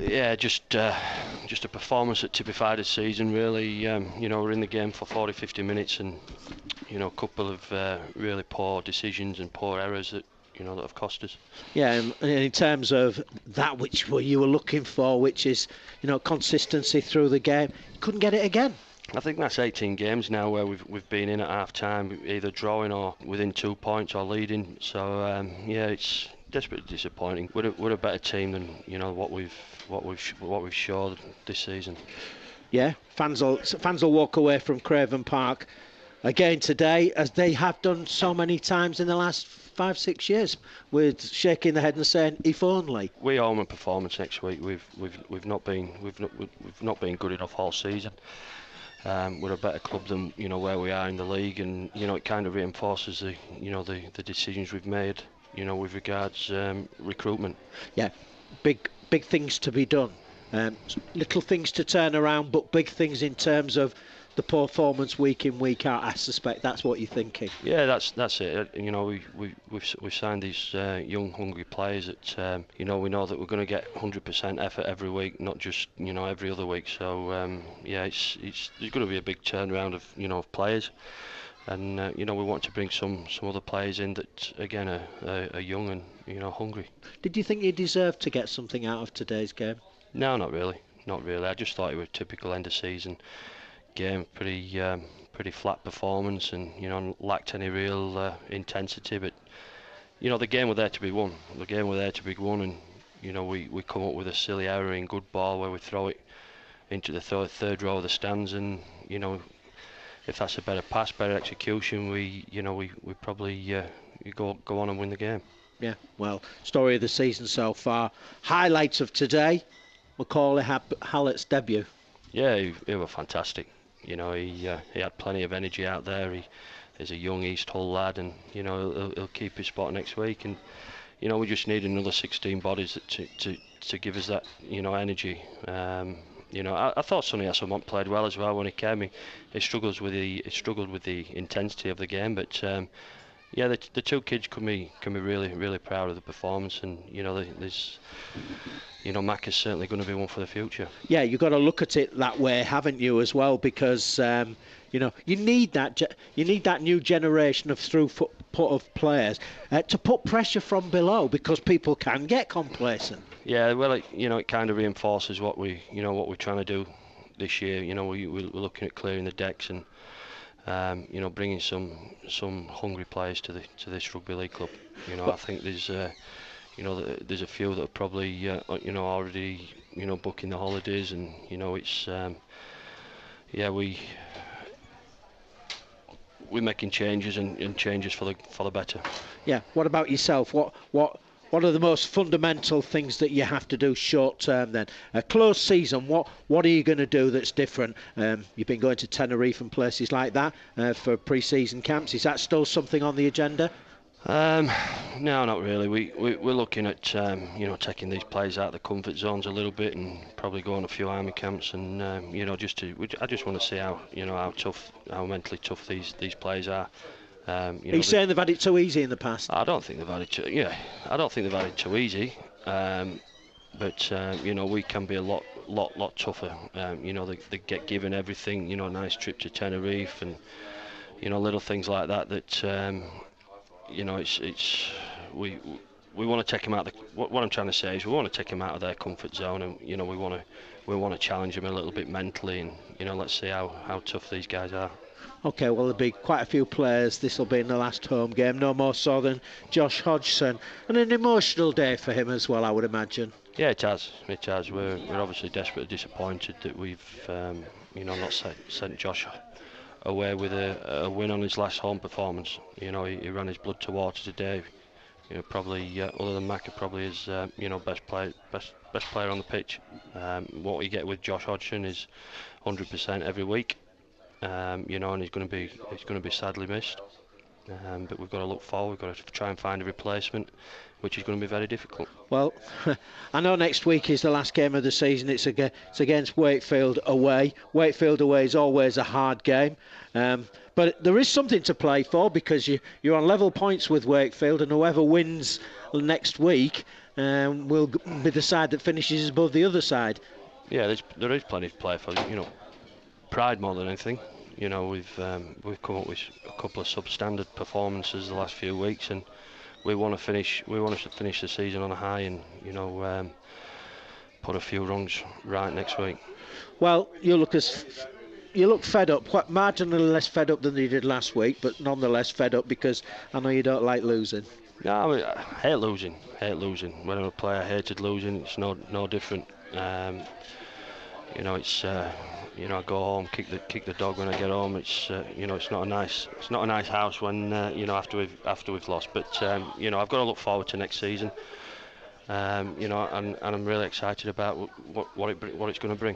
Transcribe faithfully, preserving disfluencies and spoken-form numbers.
Yeah, just uh, just a performance that typified the season, really. Um, you know, we're in the game for forty, fifty minutes, and you know, a couple of uh, really poor decisions and poor errors that you know that have cost us. Yeah, and in terms of that which you were looking for, which is you know consistency through the game, couldn't get it again. I think that's eighteen games now where we've we've been in at half time, either drawing or within two points or leading. So um, yeah, it's desperately disappointing. We're a, we're a better team than you know what we've what we've what we've showed this season. Yeah, fans will fans will walk away from Craven Park again today, as they have done so many times in the last five six years, with shaking their head and saying, "If only." We owe them a performance next week. We've we've we've not been we've not we've not been good enough all season. Um, we're a better club than you know where we are in the league, and you know it kind of reinforces the you know the, the decisions we've made you know with regards um, recruitment. Yeah, big big things to be done. Um, little things to turn around, but big things in terms of the performance week in week out. I suspect that's what you're thinking. Yeah, that's that's it. You know, we we we've we've signed these uh, young, hungry players that um, you know we know that we're going to get one hundred percent effort every week, not just you know every other week. So um, yeah, it's it's there's going to be a big turnaround of you know of players, and uh, you know we want to bring some some other players in that again are, are, are young and you know hungry. Did you think you deserved to get something out of today's game? No, not really, not really. I just thought it was a typical end of season game, pretty um, pretty flat performance, and you know lacked any real uh, intensity. But you know the game was there to be won. The game was there to be won, and you know we, we come up with a silly error in good ball where we throw it into the third third row of the stands, and you know if that's a better pass, better execution, we you know we we probably uh, you go go on and win the game. Yeah, well, story of the season so far. Highlights of today: Macaulay Hallett's debut. Yeah, he, he was fantastic. You know, he uh, he had plenty of energy out there. He is a young East Hull lad, and you know he'll, he'll keep his spot next week. And you know we just need another sixteen bodies to to, to give us that you know energy. Um, you know, I, I thought Sonny Hasselmont played well as well when he came. He, he struggles with the he struggled with the intensity of the game, but um, yeah, the the two kids can be can be really really proud of the performance, and you know there's. You know, Mac is certainly going to be one for the future. Yeah, you've got to look at it that way, haven't you, as well? Because um, you know you need that ge- you need that new generation of throughput of players uh, to put pressure from below, because people can get complacent. Yeah, well, it, you know, it kind of reinforces what we, you know, what we're trying to do this year. You know, we we're looking at clearing the decks and um, you know bringing some some hungry players to the to this rugby league club. You know, I think there's. Uh, You know, there's a few that are probably, uh, you know, already, you know, booking the holidays, and you know, it's, um, yeah, we we're making changes and, and changes for the for the better. Yeah. What about yourself? What what what are the most fundamental things that you have to do short term then? A close season. What what are you going to do that's different? Um, you've been going to Tenerife and places like that uh, for pre-season camps. Is that still something on the agenda? Um, no, not really. We, we we're looking at um, you know taking these players out of the comfort zones a little bit, and probably go on a few army camps, and um, you know just to we, I just want to see how you know how tough, how mentally tough these these players are. Um, you are know, you saying they've had it too easy in the past? I don't think they've had it too. Yeah, I don't think they've had it too easy. Um, but uh, you know we can be a lot lot lot tougher. Um, you know they, they get given everything. You know, a nice trip to Tenerife, and you know little things like that that. Um, You know, it's it's we we want to take them out. The, what, what I'm trying to say is we want to take them out of their comfort zone, and you know we want to we want to challenge them a little bit mentally, and you know let's see how, how tough these guys are. Okay, well there'll be quite a few players. This will be in the last home game, no more so than Josh Hodgson, and an emotional day for him as well, I would imagine. Yeah, it has. It has. We're we're obviously desperately disappointed that we've um, you know not sent, sent Josh away with a, a win on his last home performance. You know, he, he ran his blood to water today. You know, probably uh, other than Macca, probably his uh, you know best player, best best player on the pitch. Um, what we get with Josh Hodgson is one hundred percent every week. Um, you know, and he's going to be he's going to be sadly missed. Um, but we've got to look forward. We've got to try and find a replacement, which is going to be very difficult. Well, I know next week is the last game of the season. It's, ag- it's against Wakefield away. Wakefield away is always a hard game. Um, but there is something to play for, because you, you're on level points with Wakefield, and whoever wins next week um, will g- be the side that finishes above the other side. Yeah, there's, there is plenty to play for. You know, pride more than anything. You know, we've um, we've come up with a couple of substandard performances the last few weeks, and we want to finish. We want to finish the season on a high, and you know, um, put a few rungs right next week. Well, you look as you look fed up, quite marginally less fed up than you did last week, but nonetheless fed up because I know you don't like losing. No, I, mean, I hate losing. Hate losing. When I'm a player, I hated losing. It's no no different. Um, you know, it's uh, you know, I go home, kick the kick the dog when I get home. It's uh, you know, it's not a nice it's not a nice house when uh, you know after we've after we've lost. But um, you know, I've got to look forward to next season. Um, you know, and, and I'm really excited about what what it what it's going to bring.